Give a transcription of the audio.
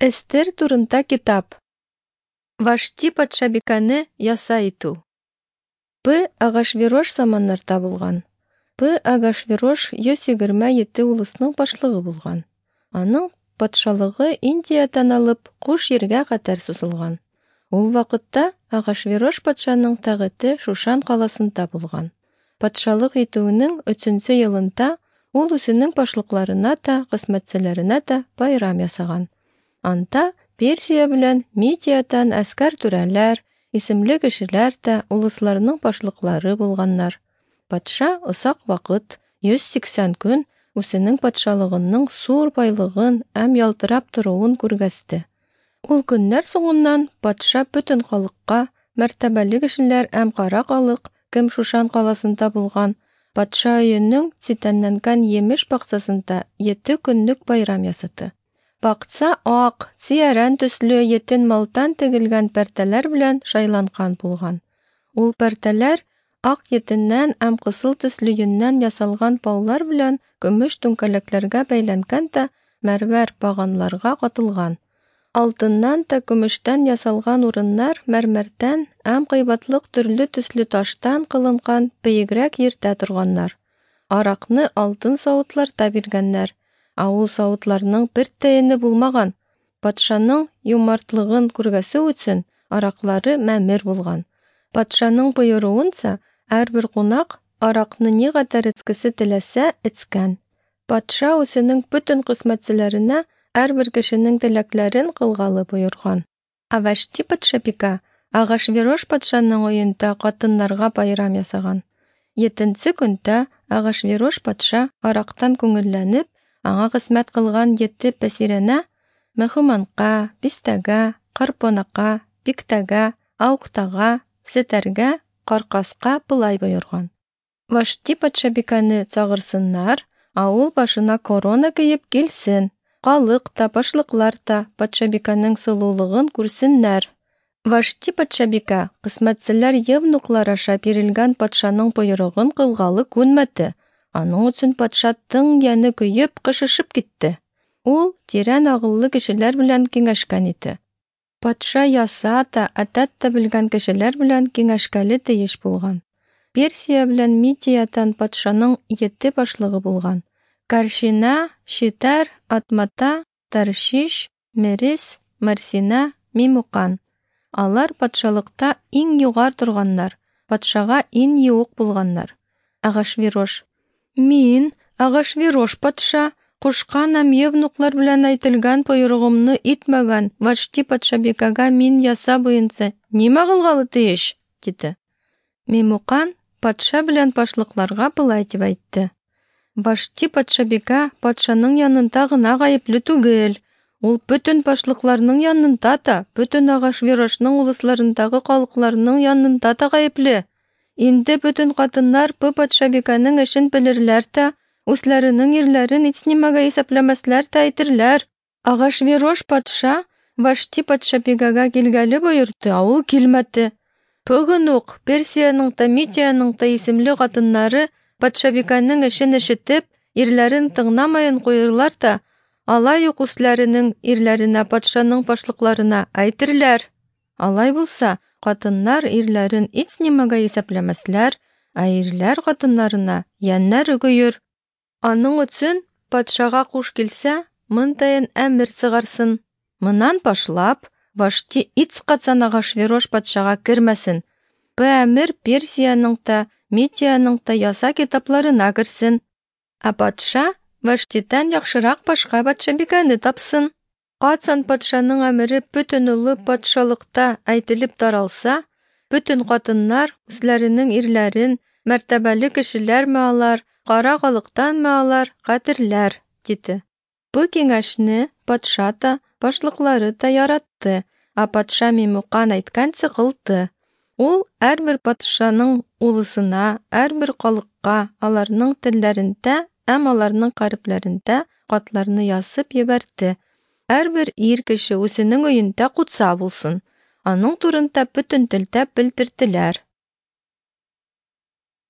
Эстер турында китап. Вашти патшабиканы яса итү. П. Агашвирош заманнарда булган. П. Агашвирош 127 улысның башлыгы булган. Аның патшалыгы Индиядан алып куш ергә кадәр сузылган. Ул вакытта Агашвирош патшаның тәгате Шушан каласында булган. Патшалык итүенең 3-нче елында ул үзенең башлыкларына да, хезмәтчеләренә дә байрам ясаган. Анда Персия белән Медиядан әскәр түрәләр, исемле кешеләр дә улысларның башлыклары булганнар. Патша озак вакыт, 180 көн, үзенең патшалыгының зур байлыгын һәм ялтырап торуын күргәзде. Ул көннәр соңыннан патша бөтен халыкка, мәртәбәле кешеләр һәм кара халык, кем Шушан каласында булган, патша өенең читәнләнгән емеш бакчасында 7 көнлек байрам ясады. Бакча ак, циярән төсле етен малтан тегелгән пәрдәләр белән шайланган булган. Ул пәрдәләр ак етеннән һәм кызыл төсле йоннан ясалган паулар белән көмеш түңкәләкләргә бәйләнгән дә мәрмәр баганларга катылган. Алтыннан да көмештән ясалган урыннар мәрмәрдән һәм кыйбатлык төрле төсле таштан кылынган биегрәк йөртә торганнар. Аракны алтын савытларда биргәннәр. Ул савытларның бер тәене булмаган. Патшаның юмартлыгын күргәсү өчен араклары мәмер булган. Патшаның боеруынча, һәрбер кунак аракны ни кадәр эчкесе теләсә эчкән. Патша үзенең бөтен хезмәтчеләренә һәрбер кешенең теләкләрен кылгалы боерган. Вашти патшабика Агашвирош патшаның өендә хатыннарга байрам ясаган. 7-нче көндә Агашвирош патша арактан күңелләнеп, аңа хезмәт кылган 7 пәсирәнә Мөхүманка, Бистәгә, Карпонака, Биктәгә, Ауктага, Сетәргә, Каркаска булай боерган. Вашти патшабиканы чагырсыннар, ул башына корона киеп килсен. Халык та, башлыклар да патшабиканың сылулыгын күрсеннәр. Вашти патшабика хезмәтчеләр евнуклар аша бирелгән патшаның боерыгын кылгалы күнмәде. Аның өчен патша тың яны көеп, кышышып китте. Ул тирән агыллы кешеләр белән киңәшкән иде. Патша яса да, әдәт тә белгән кешеләр белән киңәшкәле тиеш булган. Персия белән Медиядан патшаның 7 башлыгы булган. Каршина, Шитәр, Атмата, Таршиш, Мерис, Марсина, Мимукан. Алар патшалыкта иң югар торганнар, патшага иң юк булганнар. Агашвирош: Мин, Агашвирош патша, кушкан һәм евнуклар белән әйтелгән боерыгымны итмәгән Вашти патшабикага мин яса буенча нимә кылгалы тиеш? Диде. Мимукан патша белән башлыкларга булай дип әйтте. Вашти патшабика патшаның янында гына гаепле түгел. Ул бөтен башлыкларның янында да, бөтен Агашвирошның улысларындагы халыкларның янында да гаепле. Инде бөтен хатыннар бу патшабиканың эшен белерләр дә, үзләренең ирләрен һич нимәгә исәпләмәсләр дә әйтерләр. Агашвирош патша Вашти патшабикага килгәле боерды, ул килмәде. Бүген үк Персияның да, Медияның да исемле хатыннары патшабиканың эшен ишетеп, ирләрен тыңламаен куерлар да, алай ук үзләренең ирләренә патшаның башлыкларына әйтерләр. Алай булса, хатыннар ирләрен һич нимәгә исәпләмәсләр, ә ирләр хатыннарына яннәр үгүйер. Аның өчен патшага куш килсә, мындайын әмер чыгарсын. Моннан башлап, Вашти һич качан Агашвирош патшага кермәсен. Бу әмер Персияның да, Медияның да яса китапларына керсен. Ә патша Ваштидан яхшырак башка патшабиканы тапсын. Качан патшаның әмере бөтен улы патшалыкта әйтелеп таралса, бөтен хатыннар үзләренең ирләрен мәртәбәле кешеләрме алар, кара халыктанмы алар кадерләр, диде. Бу киңәшне патша да, башлыклары да яратты, ә патша Мимукан әйткәнчә кылды. Ул һәрбер патшаның улысына, һәрбер халыкка аларның телләрендә һәм аларның гарәпләрендә хатларны язып ебәрде. Һәрбер ир кеше үзенең өендә кутса булсын. Аның турында бөтен телдә белдерделәр.